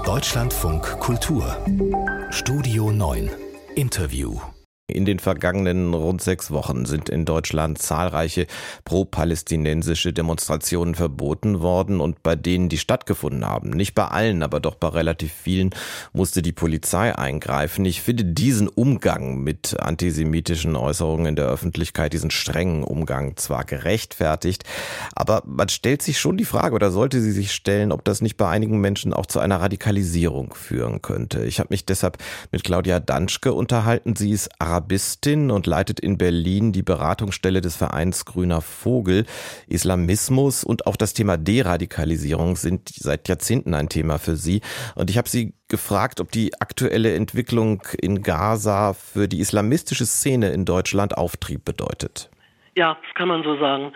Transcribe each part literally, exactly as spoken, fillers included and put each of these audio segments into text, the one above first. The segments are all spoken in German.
Deutschlandfunk Kultur Studio neun Interview. In den vergangenen rund sechs Wochen sind in Deutschland zahlreiche pro-palästinensische Demonstrationen verboten worden und bei denen die stattgefunden haben, nicht bei allen, aber doch bei relativ vielen, musste die Polizei eingreifen. Ich finde diesen Umgang mit antisemitischen Äußerungen in der Öffentlichkeit, diesen strengen Umgang zwar gerechtfertigt, aber man stellt sich schon die Frage oder sollte sie sich stellen, ob das nicht bei einigen Menschen auch zu einer Radikalisierung führen könnte. Ich habe mich deshalb mit Claudia Danschke unterhalten. Sie ist Arabistin und leitet in Berlin die Beratungsstelle des Vereins Grüner Vogel. Islamismus und auch das Thema Deradikalisierung sind seit Jahrzehnten ein Thema für sie. Und ich habe sie gefragt, ob die aktuelle Entwicklung in Gaza für die islamistische Szene in Deutschland Auftrieb bedeutet. Ja, das kann man so sagen.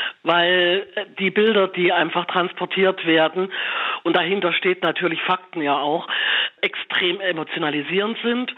Weil die Bilder, die einfach transportiert werden, und dahinter steht natürlich Fakten ja auch, extrem emotionalisierend sind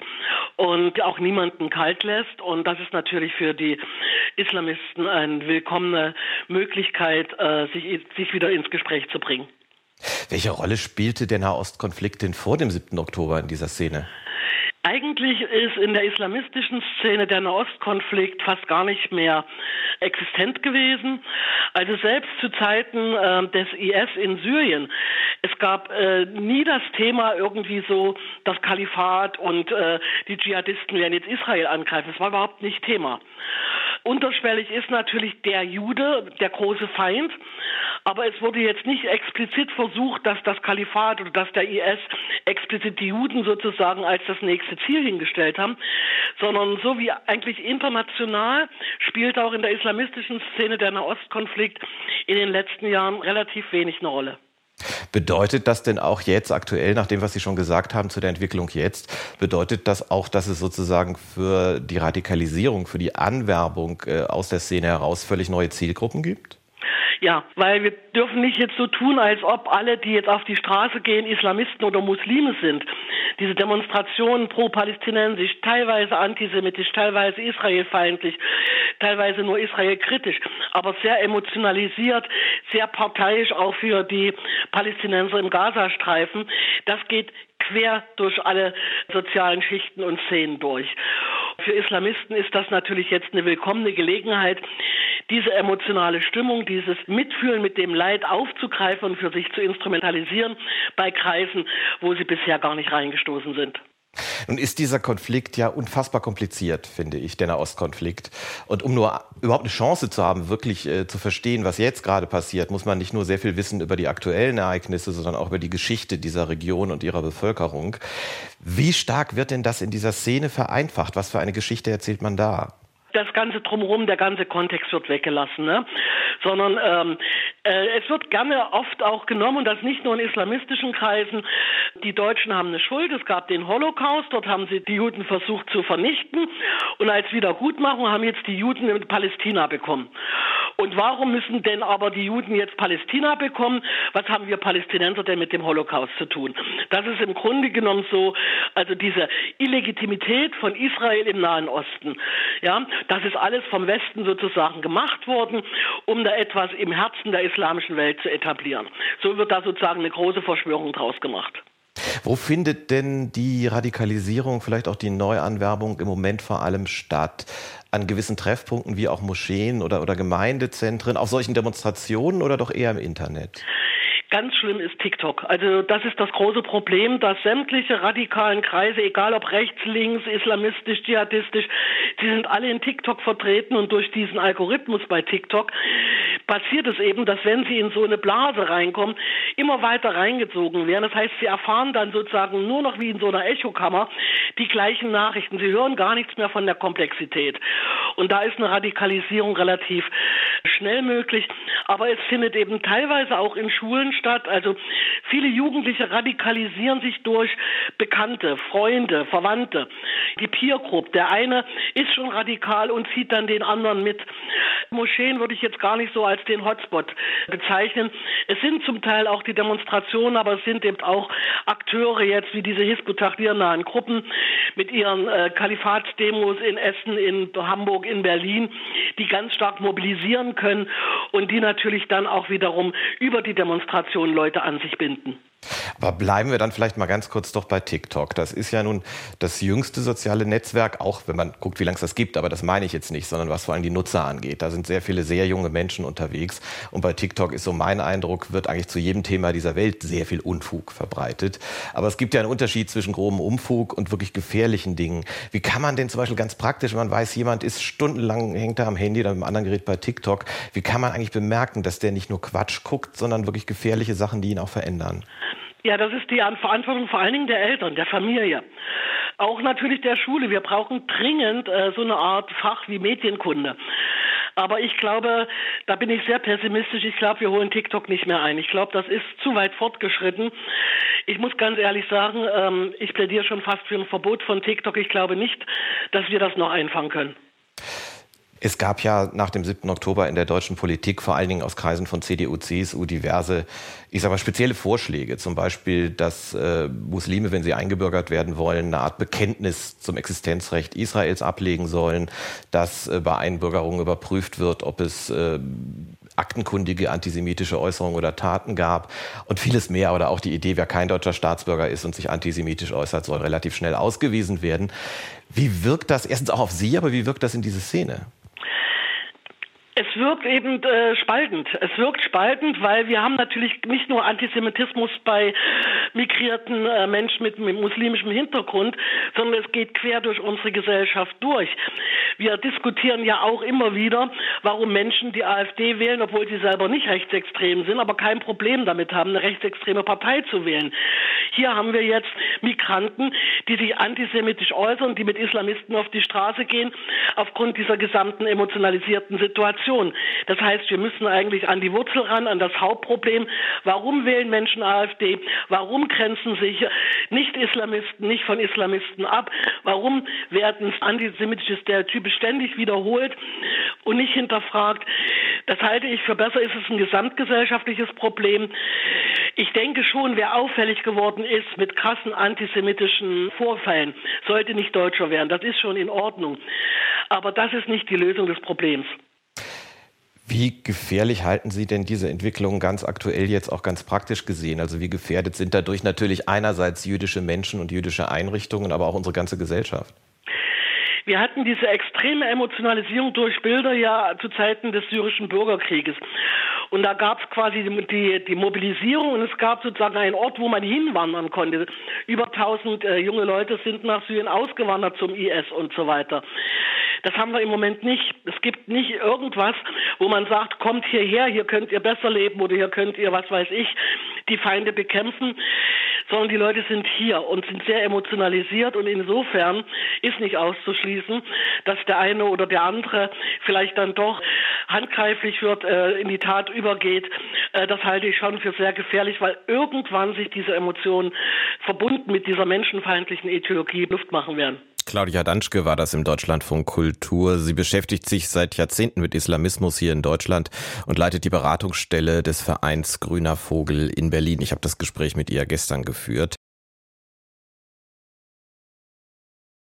und auch niemanden kalt lässt. Und das ist natürlich für die Islamisten eine willkommene Möglichkeit, sich, sich wieder ins Gespräch zu bringen. Welche Rolle spielte der Nahostkonflikt denn vor dem siebten Oktober in dieser Szene? Eigentlich ist in der islamistischen Szene der Nahostkonflikt fast gar nicht mehr existent gewesen. Also selbst zu Zeiten äh, des I S in Syrien, es gab äh, nie das Thema irgendwie so das Kalifat und äh, die Dschihadisten werden jetzt Israel angreifen. Das war überhaupt nicht Thema. Unterschwellig ist natürlich der Jude, der große Feind, aber es wurde jetzt nicht explizit versucht, dass das Kalifat oder dass der I S explizit die Juden sozusagen als das nächste Ziel hingestellt haben, sondern so wie eigentlich international spielt auch in der islamistischen Szene der Nahostkonflikt in den letzten Jahren relativ wenig eine Rolle. Bedeutet das denn auch jetzt aktuell, nach dem, was Sie schon gesagt haben zu der Entwicklung jetzt, bedeutet das auch, dass es sozusagen für die Radikalisierung, für die Anwerbung äh, aus der Szene heraus völlig neue Zielgruppen gibt? Ja, weil wir dürfen nicht jetzt so tun, als ob alle, die jetzt auf die Straße gehen, Islamisten oder Muslime sind. Diese Demonstrationen pro-palästinensisch, teilweise antisemitisch, teilweise israelfeindlich, teilweise nur israelkritisch, aber sehr emotionalisiert, sehr parteiisch auch für die Palästinenser im Gazastreifen. Das geht quer durch alle sozialen Schichten und Szenen durch. Für Islamisten ist das natürlich jetzt eine willkommene Gelegenheit, diese emotionale Stimmung, dieses Mitfühlen mit dem Leid aufzugreifen und für sich zu instrumentalisieren bei Kreisen, wo sie bisher gar nicht reingestoßen sind. Nun ist dieser Konflikt ja unfassbar kompliziert, finde ich, der Nahostkonflikt. Und um nur überhaupt eine Chance zu haben, wirklich äh, zu verstehen, was jetzt gerade passiert, muss man nicht nur sehr viel wissen über die aktuellen Ereignisse, sondern auch über die Geschichte dieser Region und ihrer Bevölkerung. Wie stark wird denn das in dieser Szene vereinfacht? Was für eine Geschichte erzählt man da? Das Ganze drumherum, der ganze Kontext wird weggelassen, ne? Sondern ähm, äh, es wird gerne oft auch genommen, und das nicht nur in islamistischen Kreisen, die Deutschen haben eine Schuld, es gab den Holocaust, dort haben sie die Juden versucht zu vernichten und als Wiedergutmachung haben jetzt die Juden in Palästina bekommen. Und warum müssen denn aber die Juden jetzt Palästina bekommen? Was haben wir Palästinenser denn mit dem Holocaust zu tun? Das ist im Grunde genommen so, also diese Illegitimität von Israel im Nahen Osten. Ja, das ist alles vom Westen sozusagen gemacht worden, um da etwas im Herzen der islamischen Welt zu etablieren. So wird da sozusagen eine große Verschwörung draus gemacht. Wo findet denn die Radikalisierung, vielleicht auch die Neuanwerbung im Moment vor allem statt? An gewissen Treffpunkten wie auch Moscheen oder, oder Gemeindezentren, auf solchen Demonstrationen oder doch eher im Internet? Ganz schlimm ist TikTok. Also das ist das große Problem, dass sämtliche radikalen Kreise, egal ob rechts, links, islamistisch, dschihadistisch, die sind alle in TikTok vertreten und durch diesen Algorithmus bei TikTok passiert es eben, dass wenn sie in so eine Blase reinkommen, immer weiter reingezogen werden. Das heißt, sie erfahren dann sozusagen nur noch wie in so einer Echokammer die gleichen Nachrichten. Sie hören gar nichts mehr von der Komplexität. Und da ist eine Radikalisierung relativ schnell möglich. Aber es findet eben teilweise auch in Schulen statt. Also viele Jugendliche radikalisieren sich durch Bekannte, Freunde, Verwandte. Die Peer Group. Der eine ist schon radikal und zieht dann den anderen mit. Moscheen würde ich jetzt gar nicht so als den Hotspot bezeichnen. Es sind zum Teil auch die Demonstrationen, aber es sind eben auch Akteure jetzt wie diese Hizb ut-Tahrir-nahen Gruppen mit ihren äh, Kalifatsdemos in Essen, in Hamburg, in Berlin, die ganz stark mobilisieren können und die natürlich dann auch wiederum über die Demonstration Leute an sich binden. Aber bleiben wir dann vielleicht mal ganz kurz doch bei TikTok. Das ist ja nun das jüngste soziale Netzwerk, auch wenn man guckt, wie lange es das gibt. Aber das meine ich jetzt nicht, sondern was vor allem die Nutzer angeht. Da sind sehr viele sehr junge Menschen unterwegs. Und bei TikTok ist so mein Eindruck, wird eigentlich zu jedem Thema dieser Welt sehr viel Unfug verbreitet. Aber es gibt ja einen Unterschied zwischen grobem Unfug und wirklich gefährlichen Dingen. Wie kann man denn zum Beispiel ganz praktisch, wenn man weiß, jemand ist stundenlang, hängt da am Handy oder mit einem anderen Gerät bei TikTok, wie kann man eigentlich bemerken, dass der nicht nur Quatsch guckt, sondern wirklich gefährliche Sachen, die ihn auch verändern? Ja, das ist die Verantwortung vor allen Dingen der Eltern, der Familie. Auch natürlich der Schule. Wir brauchen dringend äh, so eine Art Fach wie Medienkunde. Aber ich glaube, da bin ich sehr pessimistisch. Ich glaube, wir holen TikTok nicht mehr ein. Ich glaube, das ist zu weit fortgeschritten. Ich muss ganz ehrlich sagen, ähm, ich plädiere schon fast für ein Verbot von TikTok. Ich glaube nicht, dass wir das noch einfangen können. Es gab ja nach dem siebten Oktober in der deutschen Politik, vor allen Dingen aus Kreisen von C D U, C S U, diverse, ich sage mal, spezielle Vorschläge. Zum Beispiel, dass äh, Muslime, wenn sie eingebürgert werden wollen, eine Art Bekenntnis zum Existenzrecht Israels ablegen sollen, dass äh, bei Einbürgerung überprüft wird, ob es äh, aktenkundige antisemitische Äußerungen oder Taten gab und vieles mehr. Oder auch die Idee, wer kein deutscher Staatsbürger ist und sich antisemitisch äußert, soll relativ schnell ausgewiesen werden. Wie wirkt das erstens auch auf Sie, aber wie wirkt das in diese Szene? Es wirkt eben äh, spaltend. Es wirkt spaltend, weil wir haben natürlich nicht nur Antisemitismus bei migrierten äh, Menschen mit, mit muslimischem Hintergrund, sondern es geht quer durch unsere Gesellschaft durch. Wir diskutieren ja auch immer wieder, warum Menschen die AfD wählen, obwohl sie selber nicht rechtsextrem sind, aber kein Problem damit haben, eine rechtsextreme Partei zu wählen. Hier haben wir jetzt Migranten, die sich antisemitisch äußern, die mit Islamisten auf die Straße gehen, aufgrund dieser gesamten emotionalisierten Situation. Das heißt, wir müssen eigentlich an die Wurzel ran, an das Hauptproblem. Warum wählen Menschen AfD? Warum grenzen sich Nicht-Islamisten nicht von Islamisten ab? Warum werden antisemitische Stereotype ständig wiederholt und nicht hinterfragt? Das halte ich für besser. Ist es ein gesamtgesellschaftliches Problem? Ich denke schon, wer auffällig geworden ist mit krassen antisemitischen Vorfällen, sollte nicht Deutscher werden. Das ist schon in Ordnung. Aber das ist nicht die Lösung des Problems. Wie gefährlich halten Sie denn diese Entwicklung ganz aktuell jetzt auch ganz praktisch gesehen? Also wie gefährdet sind dadurch natürlich einerseits jüdische Menschen und jüdische Einrichtungen, aber auch unsere ganze Gesellschaft? Wir hatten diese extreme Emotionalisierung durch Bilder ja zu Zeiten des syrischen Bürgerkrieges. Und da gab es quasi die, die, die Mobilisierung und es gab sozusagen einen Ort, wo man hinwandern konnte. Über tausend äh, junge Leute sind nach Syrien ausgewandert zum I S und so weiter. Das haben wir im Moment nicht. Es gibt nicht irgendwas, wo man sagt, kommt hierher, hier könnt ihr besser leben oder hier könnt ihr, was weiß ich, die Feinde bekämpfen, sondern die Leute sind hier und sind sehr emotionalisiert und insofern ist nicht auszuschließen, dass der eine oder der andere vielleicht dann doch handgreiflich wird, äh, in die Tat übergeht. Äh, das halte ich schon für sehr gefährlich, weil irgendwann sich diese Emotionen verbunden mit dieser menschenfeindlichen Ideologie Luft machen werden. Claudia Danschke war das im Deutschlandfunk Kultur. Sie beschäftigt sich seit Jahrzehnten mit Islamismus hier in Deutschland und leitet die Beratungsstelle des Vereins Grüner Vogel in Berlin. Ich habe das Gespräch mit ihr gestern geführt.